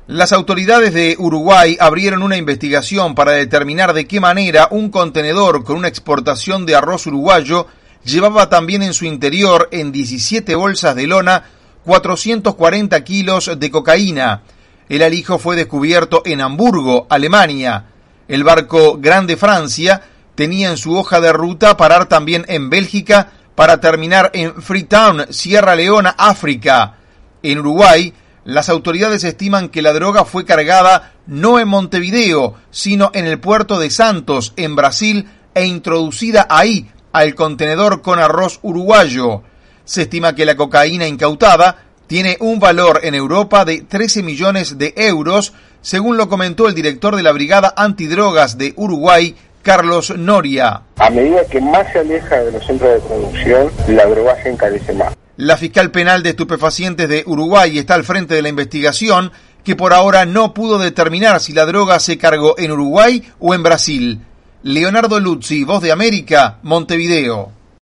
Las autoridades de Uruguay abrieron una investigación para determinar de qué manera un contenedor con una exportación de arroz uruguayo llevaba también en su interior, en 17 bolsas de lona, 440 kilos de cocaína. El alijo fue descubierto en Hamburgo, Alemania. El barco Grande Francia tenía en su hoja de ruta parar también en Bélgica para terminar en Freetown, Sierra Leona, África. En Uruguay, las autoridades estiman que la droga fue cargada no en Montevideo, sino en el puerto de Santos, en Brasil, e introducida ahí al contenedor con arroz uruguayo. Se estima que la cocaína incautada tiene un valor en Europa de 13 millones de euros, según lo comentó el director de la Brigada Antidrogas de Uruguay, Carlos Noria. A medida que más se aleja de los centros de producción, la droga se encarece más. La fiscal penal de estupefacientes de Uruguay está al frente de la investigación, que por ahora no pudo determinar si la droga se cargó en Uruguay o en Brasil. Leonardo Luzzi, Voz de América, Montevideo.